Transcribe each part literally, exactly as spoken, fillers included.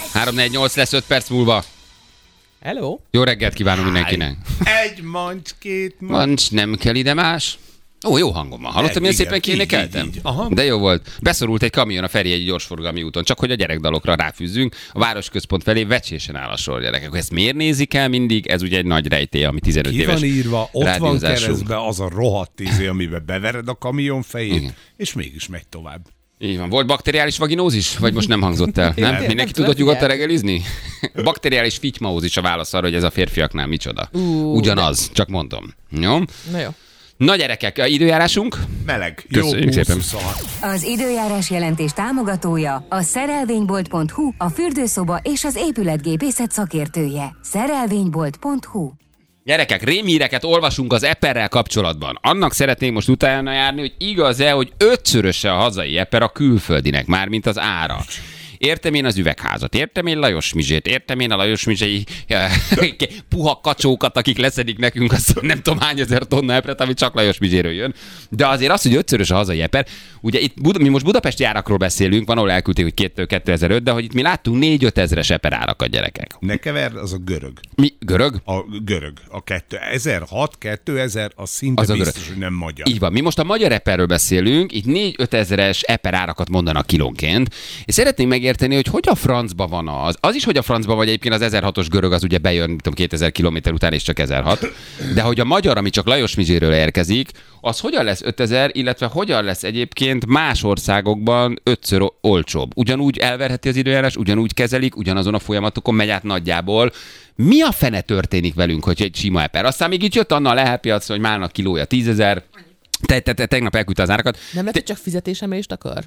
három négy nyolc lesz öt perc múlva. Hello. Jó reggelt kívánunk mindenkinek. Egy mancs, két mancs. Mancs, nem kell ide más. Ó, jó hangom van. Hallottam, milyen szépen kénekeltem? De jó volt. Beszorult egy kamion a Feri egy gyorsforgalmi úton, csak hogy a gyerekdalokra ráfűzzünk. A városközpont felé vecsésen áll a sor, gyerekek. Ezt miért nézik el mindig? Ez ugye egy nagy rejtély, ami tizenöt Ki éves van írva, ott van keresztbe az a rohadt tízé, amiben bevered a kamion fejét, igen. És mégis megy tovább. Így van. Volt bakteriális vaginózis? Vagy most nem hangzott el? Nem? Mindenki nem tudott nyugodtan reggelizni? Bakteriális fitymaózis a válasz arra, hogy ez a férfiaknál micsoda. Uh, Ugyanaz, de. Csak mondom. Jó? Na jó. Na gyerekek, időjárásunk? Meleg. Köszönjük jó, szépen. Az időjárás jelentés támogatója a szerelvénybolt pont hu, a fürdőszoba és az épületgépészet szakértője. szerelvénybolt pont hu. Gyerekek, rémhíreket olvasunk az Eperrel kapcsolatban. Annak szeretnénk most utána járni, hogy igaz-e, hogy ötszöröse a hazai Eper a külföldinek, mármint az ára. Értem én az üvegházat, értem én Lajos Mizsét, értem én a Lajos Mizsei puha kacsókat, akik leszedik nekünk azt nem tudom hány ezer tonna epret, ami csak Lajos Mizséről jön. De azért az, hogy ötszörös a hazai eper, ugye itt Bud- mi most budapesti árakról beszélünk, van, ahol elküldték, hogy kéttől kétezer-öt, de hogy itt mi láttunk négy-öt ezres eper árakat, gyerekek. Ne keverd, az a görög. Mi? Görög? A görög. A kétezer-hat, kétezer, az szinte az biztos, görög. Hogy nem magyar. Így van. Mi most a magyar eperről beszélünk, itt négy-öt ezres eper árakat mondanak kilónként, és szeretnénk meg érteni, hogy hogy a francba van az. Az is, hogy a francba vagy egyébként az ezerhatos görög, az ugye bejön, tudom, kétezer kilométer után, és csak ezerhat. De hogy a magyar, ami csak Lajos Mizséről érkezik, az hogyan lesz ötezer, illetve hogyan lesz egyébként más országokban ötször olcsóbb. Ugyanúgy elverheti az időjárás, ugyanúgy kezelik, ugyanazon a folyamatokon megy át nagyjából. Mi a fene történik velünk, hogy egy sima eper? Aztán még itt jött Anna a Lehel piacra, hogy málnak kilója tízezer. Te, te, te, tegnap elküldte az árakat. Nem lehet, hogy csak fizetésemelést akar?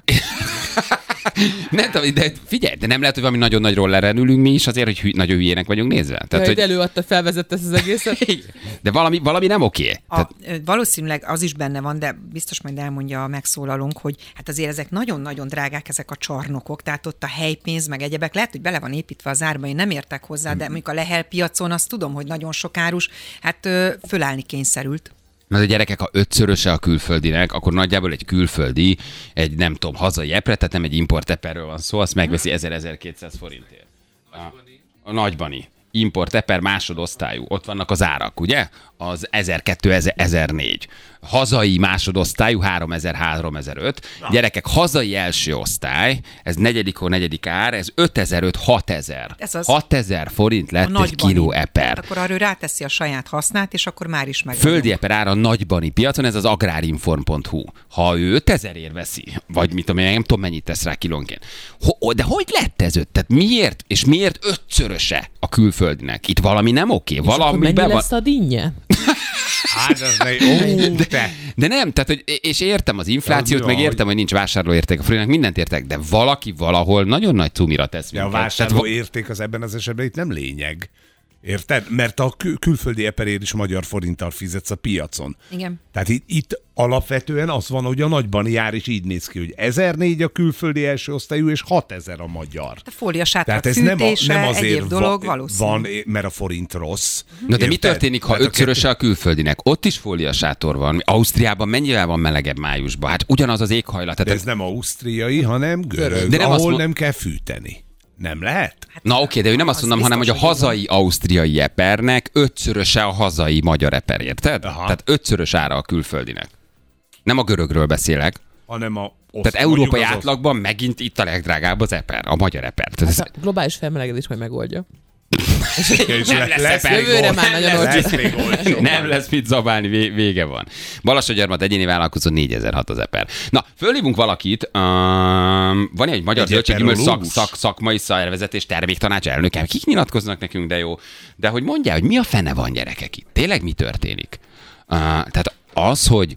Nem tudom, de figyelj, de nem lehet, hogy valami nagyon nagy rolleren ülünk mi is azért, hogy hű, nagyon hülyének vagyunk nézve. Tehát, hogy előadta, felvezette ezt az egészet. De valami, valami nem oké. A, Tehát... Valószínűleg az is benne van, de biztos majd elmondja a megszólalónk, hogy hát azért ezek nagyon-nagyon drágák, ezek a csarnokok, tehát ott a helypénz, meg egyebek, lehet, hogy bele van építve az árba, én nem értek hozzá, de mondjuk a Lehel piacon azt tudom, hogy nagyon sok árus, hát fölállni kényszerült. Mert a gyerekek, ha ötszöröse a külföldinek, akkor nagyjából egy külföldi, egy nem tudom, hazai epre, tehát nem egy import eperről van szó, azt megveszi ezer-ezerkétszáz forintért. A, a nagybani. Import eper másodosztályú. Ott vannak az árak, ugye? Az ezerkettő, ezernégy. Hazai másodosztályú háromezer, háromezer-öt. Gyerekek, hazai első osztály, ez negyedik, negyedik ár, ez ötezer-öt, hatezer. hatezer forint lett egy kiló eper. Hát akkor arra ráteszi a saját hasznát, és akkor már is meg. Földi eper ára a nagybani piacon, ez az agrárinform pont hu. Ha ő ötezerért veszi, vagy mit tudom én, nem tudom mennyit tesz rá kilónként. Ho, de hogy lett ez öt? Tehát miért, és miért ötszöröse a külföldinek? Itt valami nem oké. És valami akkor mennyi van... lesz a dinnye? Hát az ne... de, de nem, tehát, hogy, és értem az inflációt, ja, meg értem, hogy nincs vásárlóérték a forintnak, mindent értek, de valaki valahol nagyon nagy cumira tesz minket. Ja, a vásárlóérték az ebben az esetben itt nem lényeg. Érted? Mert a kül- külföldi eperért is magyar forinttal fizetsz a piacon. Igen. Tehát itt, itt alapvetően az van, hogy a nagybani jár is így néz ki, hogy ezernégy a külföldi első osztályú, és hatezer a magyar. A fóliasátrak fűtése, nem, a, nem egyéb dolog va- valószínű. Van, mert a forint rossz. Na de érted? Mi történik, ha ötszöröse a külföldinek? Ott is fóliasátor van. Ausztriában mennyivel van melegebb májusban? Hát ugyanaz az éghajlat. De ez nem ausztriai, hanem görög, de nem ahol mond... nem kell fűteni. Nem lehet? Hát, Na oké, de ő nem azt mondom, hanem hogy a hazai ausztriai epernek ötszöröse a hazai magyar eper, érted? Aha. Tehát ötszörös ára a külföldinek. Nem a görögről beszélek. Hanem a... Oszt, Tehát európai átlagban osz... megint itt a legdrágább az eper, a magyar eper. Hát a globális felmelegedés majd megoldja. nem lesz, lesz jövőre már nagyon olcsó. Nem lesz mit zabálni, vége van. Balassagyarmat egyéni vállalkozó négyezer-hat az eper. Na, fölhívunk valakit, um, van egy magyar zöldséggyümölcs szak, szak, szakmai szervezet és terméktanács elnöke. Kik nyilatkoznak nekünk, de jó. De hogy mondjál, hogy mi a fene van, gyerekek itt? Tényleg mi történik? Uh, tehát az, hogy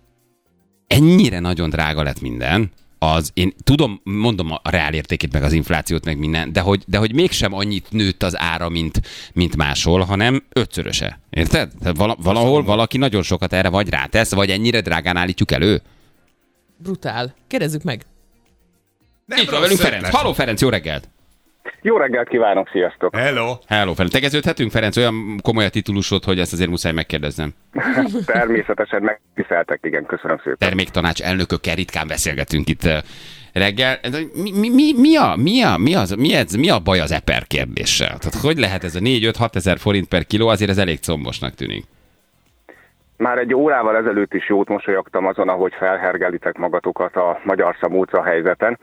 ennyire nagyon drága lett minden, az, én tudom, mondom a reálértékét, meg az inflációt, meg minden, de hogy, de hogy mégsem annyit nőtt az ára, mint, mint máshol, hanem ötszöröse. Érted? Tehát vala, valahol valaki nagyon sokat erre vagy rátesz, vagy ennyire drágán állítjuk elő. Brutál. Kérdezzük meg. Nem Itt van velünk Ferenc. Halló Ferenc, jó reggelt! Jó reggelt kívánok, sziasztok! Hello! Hello, Ferenc. Tegeződhetünk, Ferenc? Olyan komoly a titulusod, hogy ezt azért muszáj megkérdeznem. Természetesen megtiszteltek, igen, köszönöm szépen. Terméktanács elnökökkel ritkán beszélgetünk itt reggel. Mi, mi, mi, mi, a, mi, a, mi, az, mi, ez, mi a baj az eper kérdéssel? Tehát hogy lehet ez a négy-öt-hat ezer forint per kiló, azért ez elég combosnak tűnik. Már egy órával ezelőtt is jót mosolyogtam azon, ahogy felhergelitek magatokat a magyar szamóca helyzeten.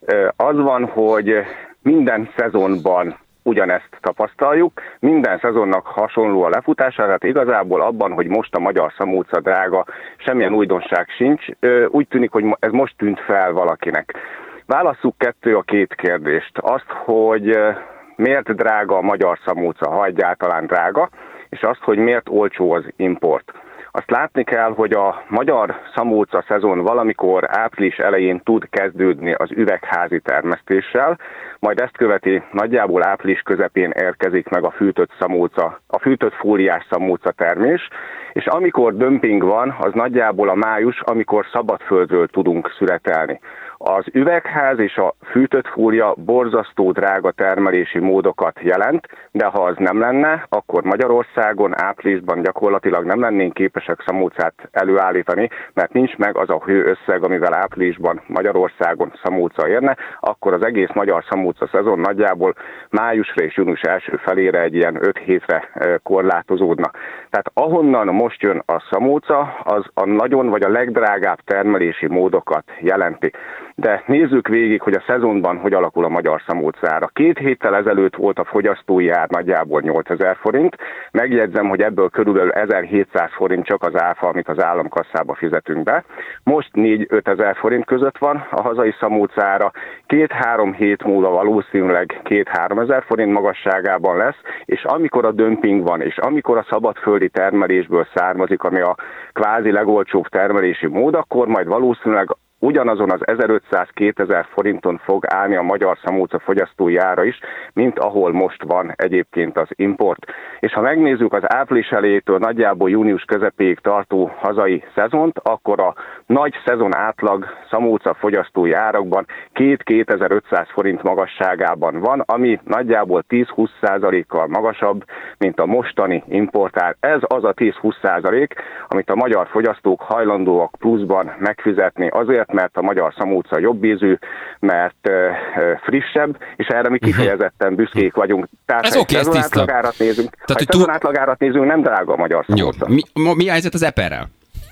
Az van, hogy minden szezonban ugyanezt tapasztaljuk, minden szezonnak hasonló a lefutása, tehát igazából abban, hogy most a magyar szamóca drága, semmilyen újdonság sincs. Úgy tűnik, hogy ez most tűnt fel valakinek. Válasszuk kettő a két kérdést. Azt, hogy miért drága a magyar szamóca, ha egyáltalán drága, és azt, hogy miért olcsó az import. Azt látni kell, hogy a magyar szamóca szezon valamikor április elején tud kezdődni az üvegházi termesztéssel, majd ezt követi nagyjából április közepén érkezik meg a fűtött szamóca, a fűtött fóliás szamóca termés, és amikor dömping van, az nagyjából a május, amikor szabadföldről tudunk szüretelni. Az üvegház és a fűtött fúria borzasztó drága termelési módokat jelent, de ha az nem lenne, akkor Magyarországon áprilisban gyakorlatilag nem lennénk képesek szamócát előállítani, mert nincs meg az a hőösszeg, amivel áprilisban Magyarországon szamóca érne, akkor az egész magyar szamóca szezon nagyjából májusra és június első felére egy ilyen öt hétre korlátozódna. Tehát ahonnan most jön a szamóca, az a nagyon vagy a legdrágább termelési módokat jelenti. De nézzük végig, hogy a szezonban hogy alakul a magyar szamócára. Két héttel ezelőtt volt a fogyasztói ár nagyjából nyolcezer forint. Megjegyzem, hogy ebből körülbelül ezerhétszáz forint csak az áfa, amit az államkasszába fizetünk be. Most négy-ötezer forint között van a hazai szamócára. Két-három hét múlva valószínűleg két-háromezer forint magasságában lesz, és amikor a dömping van, és amikor a szabadföldi termelésből származik, ami a kvázi legolcsóbb termelési mód, akkor majd valószínűleg ugyanazon az ezerötszáz-kétezer forinton fog állni a magyar szamóca fogyasztói ára is, mint ahol most van egyébként az import. És ha megnézzük az április elejétől nagyjából június közepéig tartó hazai szezont, akkor a nagy szezon átlag szamóca fogyasztói árakban két-kétezer-ötszáz forint magasságában van, ami nagyjából tíz-húsz százalékkal magasabb, mint a mostani importár. Ez az a tíz-húsz százalék, amit a magyar fogyasztók hajlandóak pluszban megfizetni azért, mert a magyar szamóca jobb ízű, mert uh, frissebb, és erre mi kifejezetten büszkék vagyunk. Tehát ez ha oké, egy ez szezonátlagárat nézünk, Tehát, ha egy túl... szezonátlagárat nézünk, nem drága a magyar szamóca. Jó. Mi, mi a helyzet az eperrel?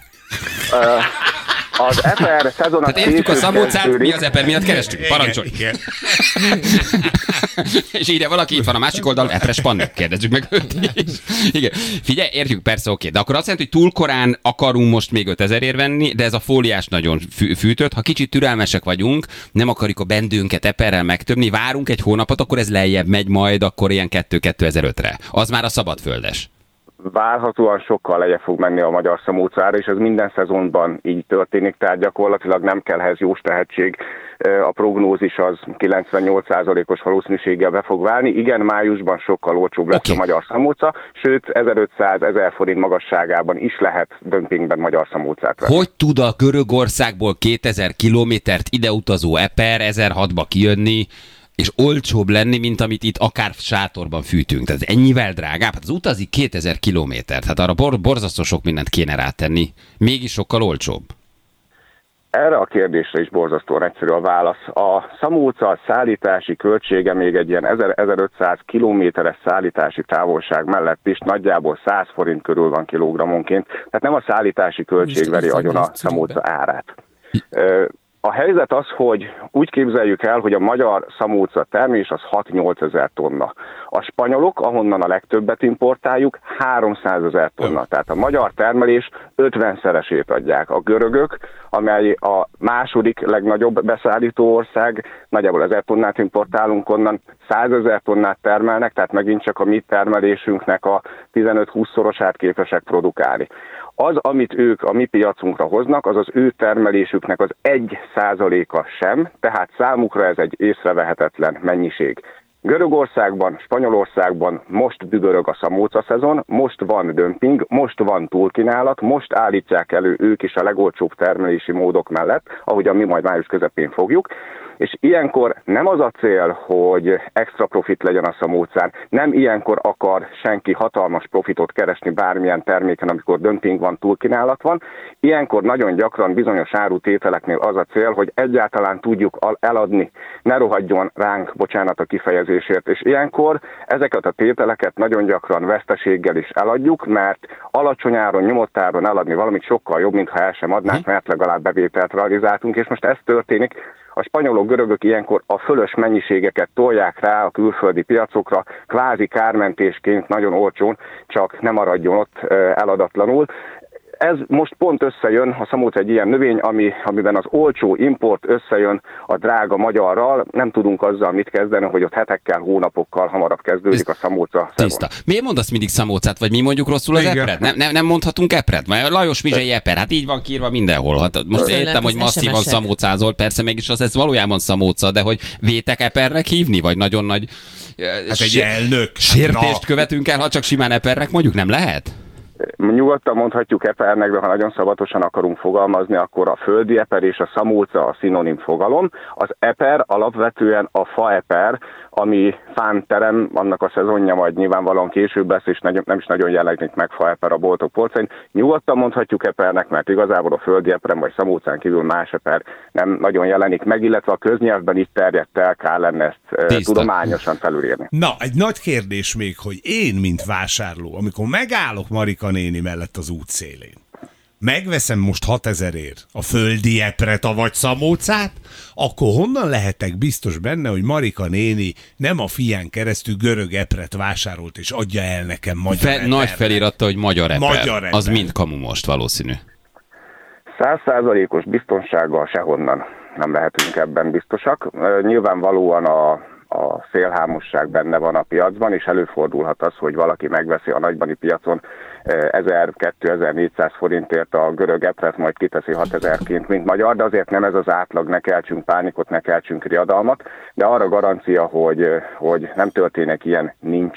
Uh, az eper szezon... Tehát értjük a szamócát, mi az eper miatt kerestünk. Parancsolj! Igen, igen. És ide valaki itt van a másik oldalon, epres pannu, kérdezzük meg őt is. Igen. Figyelj, értjük, persze, oké. De akkor azt jelenti, hogy túl korán akarunk most még ötezerért venni, de ez a fóliás nagyon fű, fűtött. Ha kicsit türelmesek vagyunk, nem akarjuk a bendőnket eperrel megtömni, várunk egy hónapot, akkor ez lejjebb megy majd, akkor ilyen kettő-kétezer-ötre. Az már a szabadföldes. Várhatóan sokkal lejjebb fog menni a magyar szamócára, és ez minden szezonban így történik, tehát gyakorlatilag nem kell ehhez jós tehetség. A prognózis az kilencvennyolc százalékos valószínűséggel be fog válni. Igen, májusban sokkal olcsóbb lesz okay. a magyar szamóca, sőt ezerötszáz-ezer forint magasságában is lehet dömpingben magyar szamócát venni. Hogy tud a Görögországból kétezer kilométert ideutazó eper ezerhatba kijönni, és olcsóbb lenni, mint amit itt akár sátorban fűtünk. Tehát ennyivel drágább. Hát az utazik kétezer kilométert. Hát arra bor- borzasztó sok mindent kéne rátenni. Mégis sokkal olcsóbb. Erre a kérdésre is borzasztóan egyszerű a válasz. A szamóca szállítási költsége még egy ilyen ezer-ezerötszáz kilométeres szállítási távolság mellett is nagyjából száz forint körül van kilogrammonként. Tehát nem a szállítási költség veri agyon a szamóca árát. A helyzet az, hogy úgy képzeljük el, hogy a magyar szamóca termés az hat-nyolcezer tonna. A spanyolok, ahonnan a legtöbbet importáljuk, háromszázezer tonna. Tehát a magyar termelés ötvenszeresét adják. A görögök, amely a második legnagyobb beszállító ország, nagyjából ezer tonnát importálunk onnan, százezer tonnát termelnek, tehát megint csak a mi termelésünknek a tizenöt-húsz-szorosát képesek produkálni. Az, amit ők a mi piacunkra hoznak, az az ő termelésüknek az egy százaléka sem, tehát számukra ez egy észrevehetetlen mennyiség. Görögországban, Spanyolországban most dübörög a szamóca szezon, most van dömping, most van túlkínálat, most állítják elő ők is a legolcsóbb termelési módok mellett, ahogyan mi majd május közepén fogjuk, És ilyenkor nem az a cél, hogy extra profit legyen a szamócán, nem ilyenkor akar senki hatalmas profitot keresni bármilyen terméken, amikor dömping van, túlkínálat van. Ilyenkor nagyon gyakran bizonyos árutételeknél az a cél, hogy egyáltalán tudjuk eladni, ne rohadjon ránk, bocsánat a kifejezésért, és ilyenkor ezeket a tételeket nagyon gyakran veszteséggel is eladjuk, mert alacsony áron, nyomott áron eladni valamit sokkal jobb, mintha el sem adnánk, mert legalább bevételt realizáltunk, és most ez történik. A spanyolok, görögök ilyenkor a fölös mennyiségeket tolják rá a külföldi piacokra, kvázi kármentésként nagyon olcsón, csak nem maradjon ott eladatlanul. Ez most pont összejön, a szamóca egy ilyen növény, ami, amiben az olcsó import összejön a drága magyarral, nem tudunk azzal mit kezdeni, hogy ott hetekkel, hónapokkal hamarabb kezdődik a szamóca szezon. Tiszta. Miért mondasz mindig szamócát, vagy mi mondjuk rosszul az epret? Nem, nem, nem mondhatunk epret? Mert Lajos Mizsei eper, hát így van kiírva mindenhol. Hát most értem, hogy masszívan szamócázol, persze mégis az ez valójában szamóca, de hogy vétek epernek hívni, vagy nagyon nagy hát egy elnök. Sértést követünk el, ha csak simán epernek mondjuk, nem lehet? Nyugodtan mondhatjuk epernek, de ha nagyon szabatosan akarunk fogalmazni, akkor a földi eper és a szamóca a szinonim fogalom. Az eper alapvetően a faeper, ami fán terem, annak a szezonja majd nyilvánvalóan később lesz, és nem is nagyon jelenik meg faeper a boltok polcain. Nyugodtan mondhatjuk epernek, mert igazából a földi eperen vagy szamócán kívül más eper nem nagyon jelenik meg, illetve a köznyelvben itt terjedt el, kell lenne ezt Tiszta. tudományosan felülírni. Na, egy nagy kérdés még, hogy én, mint vásárló, amikor megállok Marika néni mellett az útszélén, megveszem most hatezerért a földi epret, vagy szamócát, akkor honnan lehetek biztos benne, hogy Marika néni nem a fián keresztül görög epret vásárolt, és adja el nekem magyar Fe, Nagy feliratta, hogy magyar eper. Magyar eper. Az mind kamu most valószínű. Száz százalékos biztonsággal sehonnan nem lehetünk ebben biztosak. Nyilvánvalóan a a szélhámosság benne van a piacban, és előfordulhat az, hogy valaki megveszi a nagybani piacon ezer-kétezer-négyszáz forintért a görög epret, majd kiteszi hatezerként, mint magyar, de azért nem ez az átlag, ne keltsünk pánikot, ne keltsünk riadalmat, de arra garancia, hogy, hogy nem történik ilyen, nincs.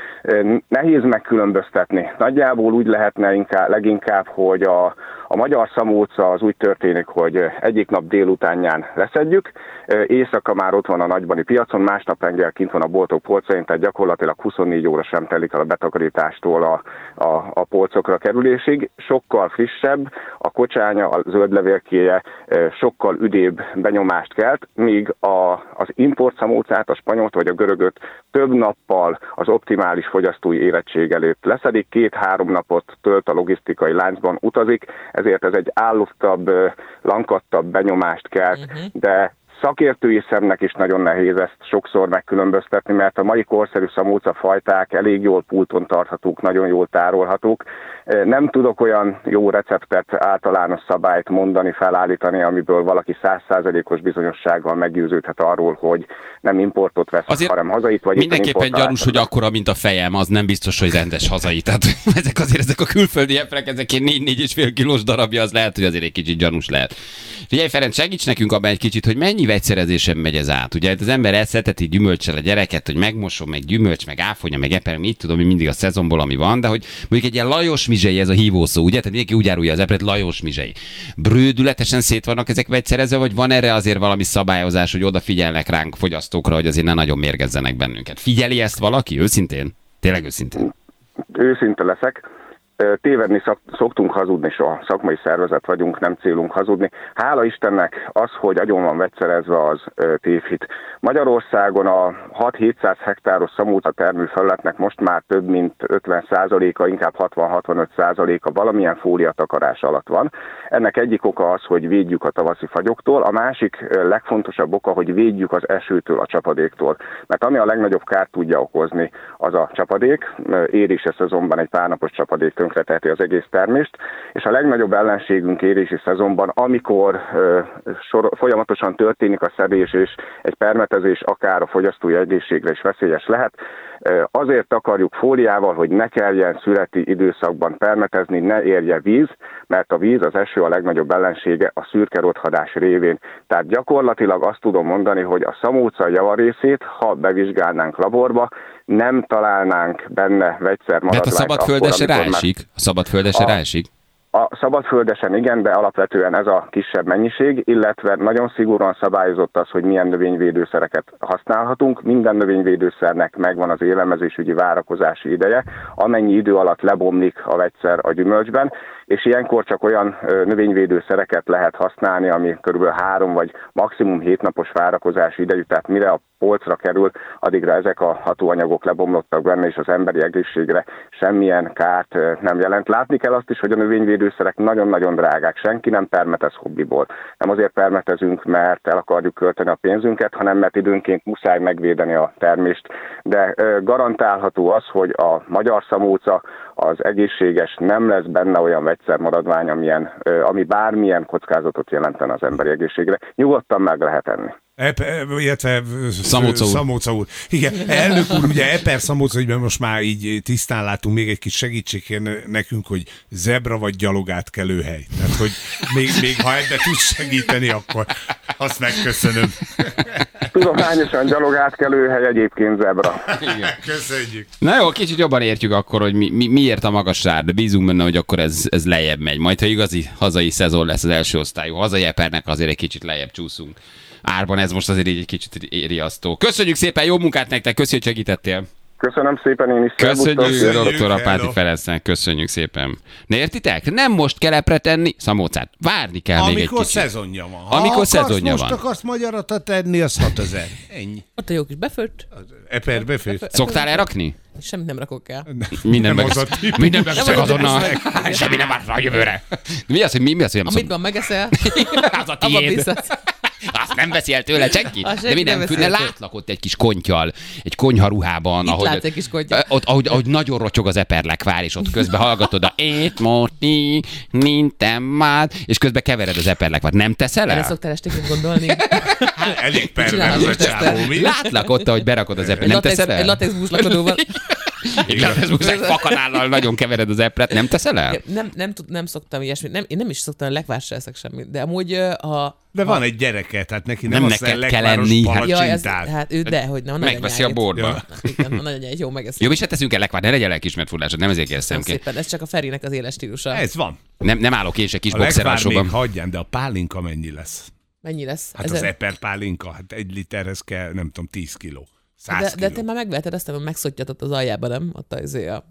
Nehéz megkülönböztetni. Nagyjából úgy lehetne inkább, leginkább, hogy a, a magyar szamóca az úgy történik, hogy egyik nap délutánján leszedjük, éjszaka már ott van a nagybani piacon, másnap reggel kint van a boltok polcain, tehát gyakorlatilag huszonnégy óra sem telik el a betakarítástól a, a, a polcokra kerülésig. Sokkal frissebb, a kocsánya, a zöldlevélkéje sokkal üdébb benyomást kelt, míg a, az import szamócát, a spanyolt vagy a görögöt több nappal az optimális fogyasztói érettség előtt leszedik, két-három napot tölt a logisztikai láncban, utazik, ezért ez egy állottabb, lankadtabb benyomást kelt, uh-huh. de szakértői szemnek is nagyon nehéz ezt sokszor megkülönböztetni, mert a mai korszerű szamóca fajták elég jól pulton tarthatók, nagyon jól tárolhatók. Nem tudok olyan jó receptet, általános szabályt mondani, felállítani, amiből valaki száz százalékos bizonyossággal meggyőződhet arról, hogy nem importot vesz, azért hanem hazait. Vagy mindenképpen gyanús, hogy akkora, mint a fejem, az nem biztos, hogy rendes hazai. Tehát ezek azért, ezek a külföldi eprek, ezek egy négy-négy és fél kilós darabja, az lehet, hogy azért egy kicsit gyanús lehet. Figyelj, Ferenc, segíts nekünk abban egy kicsit, hogy mennyi vegyszerezésen megy ez át. Ugye az ember elszeteti gyümölcsel a gyereket, hogy megmosom, meg gyümölcs, meg áfonya, meg eper, mit tudom, hogy mindig a szezonból, ami van, de hogy mondjuk egy ilyen Lajos Mizsei, ez a hívószó, ugye? Tehát mindenki úgy árulja az epret, Lajos Mizsei. Brődületesen szét vannak ezek vegyszerezve, vagy van erre azért valami szabályozás, hogy odafigyelnek ránk fogyasztókra, hogy azért ne nagyon mérgezzenek bennünket? Figyeli ezt valaki? Őszintén? Tényleg őszintén? Őszinte leszek. Tévedni szoktunk hazudni soha. Szakmai szervezet vagyunk, nem célunk hazudni. Hála Istennek az, hogy agyon van vegyszerezve, az tévhit. Magyarországon a hat-hétszáz hektáros szamóca termőfelületnek most már több mint ötven százaléka, inkább hatvan-hatvanöt százaléka valamilyen fóliatakarás alatt van. Ennek egyik oka az, hogy védjük a tavaszi fagyoktól, a másik legfontosabb oka, hogy védjük az esőtől, a csapadéktól. Mert ami a legnagyobb kárt tudja okozni, az a csapadék. Érési szezonban egy párnapos csapadék tönkreteheti az egész termést, és a legnagyobb ellenségünk érési szezonban, amikor ö, sor, folyamatosan történik a szedés, és egy permetezés akár a fogyasztói egészségre is veszélyes lehet, ö, azért akarjuk fóliával, hogy ne kelljen szüreti időszakban permetezni, ne érje víz, mert a víz, az eső a legnagyobb ellensége a szürke rothadás révén. Tehát gyakorlatilag azt tudom mondani, hogy a szamóca javarészét, ha bevizsgálnánk laborba, nem találnánk benne vegyszermaradványt. De hát a szabadföldre se ráesik. A szabadföldre se ráesik. A szabadföldesen igen, de alapvetően ez a kisebb mennyiség, illetve nagyon szigorúan szabályozott az, hogy milyen növényvédőszereket használhatunk. Minden növényvédőszernek megvan az élelmezésügyi várakozási ideje, amennyi idő alatt lebomlik a vegyszer a gyümölcsben, és ilyenkor csak olyan növényvédőszereket lehet használni, ami kb. három vagy maximum hét napos várakozási idejű, tehát mire a polcra kerül, addigra ezek a hatóanyagok lebomlottak benne, és az emberi egészségre semmilyen kárt nem jelent. Látni kell azt is, hogy a növényvédőszerek nagyon-nagyon drágák, senki nem permetez hobbiból. Nem azért permetezünk, mert el akarjuk költeni a pénzünket, hanem mert időnként muszáj megvédeni a termést. De garantálható az, hogy a magyar szamóca az egészséges, nem lesz benne olyan vegyszermaradvány, amilyen, ami bármilyen kockázatot jelentene az emberi egészségre. Nyugodtan meg lehet enni. Epe, illetve Szamóca úr. Szamóca úr. Igen, elnök úr, ugye Eper Szamóca, hogy most már így tisztán látunk, még egy kis segítség nekünk, hogy zebra vagy gyalogátkelőhely. Tehát, hogy még, még ha ebbe tudsz segíteni, akkor azt megköszönöm. Tudományosan gyalogátkelőhely, egyébként zebra. Igen. Köszönjük. Na jó, kicsit jobban értjük akkor, hogy mi, mi, miért a magas sár, de bízunk benne, hogy akkor ez, ez lejjebb megy. Majd, ha igazi hazai szezon lesz az első osztályú, hazai Epernek azért egy kicsit lejjebb csúszunk. Árban ez most azért egy kicsit riasztó. Köszönjük szépen, jó munkát nektek, köszönjük, hogy segítettél. Köszönöm szépen én is. Köszönjük, doktor Apáti Ferencnek, köszönjük szépen. Ne értitek? Nem most kell epre tenni szamócát. Várni kell Amikor még egy kicsit. szezonja van. Ha Amikor akarsz, szezonja most van. akarsz magyaratat tenni, az hatezer. Ennyi. Ott a jó kis befőtt, Eper befőtt. Szoktál elrakni? semmit nem rakok el. Minden meg, az a típus. minden meg csak Nem azonnal. Semmi nem vár a jövőre. Mi az, hogy mi, mi az, hogy nem Amit szok... van megeszel, Az a abba tiéd. bízhatsz. Azt nem veszi el tőle senki. Azt De senki minden nem veszi fülne el tőle. látlak ott egy kis kontyal, egy konyharuhában. Itt ahogy, látsz egy kis kontyal. Ott, ahogy, ahogy nagyon rotyog az eperlekvár, és ott közben hallgatod a ét morti, nintem már, és közben kevered az eperlekvár. Nem teszel Erre el? szoktál estéként gondolni? Elég pervers Csinálom, a csávó, mi? Látlak ott, ahogy berakod az epret. Egy Nem latex, teszed el? egy latex búslakodóval. Egy latex búzsák fakanállal nagyon kevered az epret. Nem teszel el? Nem, nem, tud, nem szoktam ilyesmit. Nem, én nem is szoktam, lekvár se eszek semmit. De amúgy, ö, ha... De ha, van egy gyereke, tehát neki nem, Nem azt neked kell kell lekváros enni, hát- Jaj, ez, palacsintát. hát ő de, hogy nem. Megveszi a borba. Ja. Igen, a nagyanyáit jó megeszi. Jó, és hát teszünk el lekvár, ne legyen lelkismert furlásod, nem ezért kérdeztem Köszönöm ki. szépen, ez csak a Ferinek az éles stílusa. Ez van. Nem, nem állok én se kis A lekvár boxeralsóban. még hagyján, de a pálinka mennyi lesz? Mennyi lesz? Hát Ezer- az eper pálinka, hát egy literhez kell, nem tudom, tíz kiló. száz de, de kiló. te már megveheted ezt, hogy megszotjatott az aljába, nem? Ott az izé a...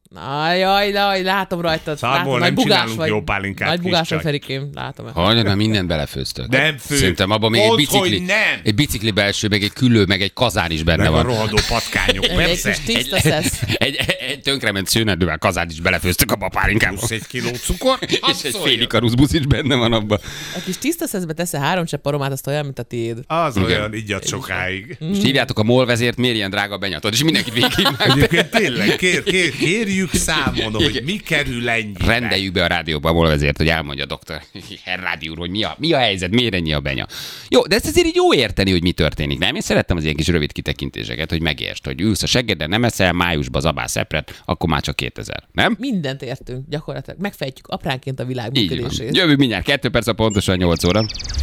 Ajaj, jaj, látom rajtad. Szarból látom, nem nagy bugás csinálunk vagy. jó pálinkát, Nagy bugás kis vagy, csaj. Ferikém, látom. Hagyjad, már mindent belefőztök. Nem fő. Szerintem abban még egy Mondd, bicikli, hogy nem. egy bicikli belső, meg egy külő, meg egy kazán is benne Meg a van. rohadó patkányok, Egy, egy persze. kis tiszta szesz. Egy, egy, egy tönkrement szőnedővel kazán is belefőztök abba a pálinkába. Plusz egy kiló cukor, És egy félig a ruszbusz is benne van abban. Egy kis tiszta szeszbe teszel három csepp aromát, azt olyan, mint a tiéd. Az Igen. olyan, igyat sokáig. Most hívjátok a molvezért, miért ilyen drága a benyatod, és mindenkit végighívnak. Egyébként tényleg, kér, kér, kérjük számon, hogy mi kerül ennyibe. Rendeljük be a rádióba a molvezért, hogy elmondja a doktor Herr Rádió úr, hogy mi a, mi a helyzet, miért ennyi a benya. Jó, de ezt azért így jó érteni, hogy mi történik, nem? Én szerettem az ilyen kis rövid kitekintéseket, hogy megértsd, hogy ülsz a seggeden, nem eszel, májusban zabálsz epret, akkor már csak kétezer, nem? Mindent értünk, gyakorlatilag. Megfejtjük apránként a világ Így van. működését. Jövünk mindjárt, kettő perc a pontosan nyolc óra.